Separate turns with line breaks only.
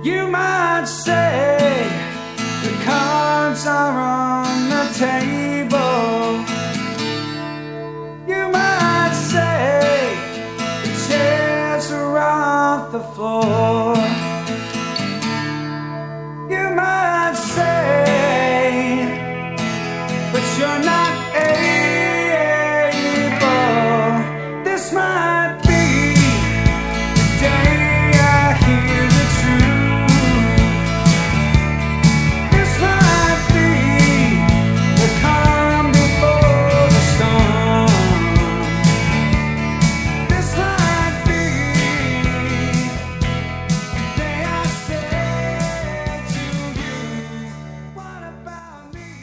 You might say the cards are on the table. You might say the chairs are off the floor.